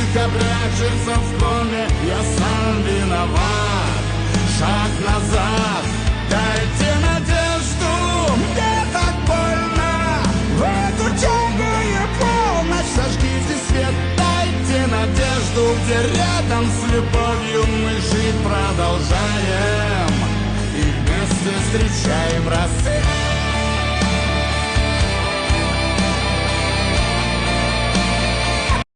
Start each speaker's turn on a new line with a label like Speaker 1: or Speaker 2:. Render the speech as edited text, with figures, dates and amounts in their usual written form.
Speaker 1: Улыбка прячется в коме, я сам виноват. Шаг назад, дайте надежду, мне так больно. В эту темную полночь сожгите свет, дайте надежду, где рядом с любовью мы жить продолжаем. И вместе встречаем рассвет.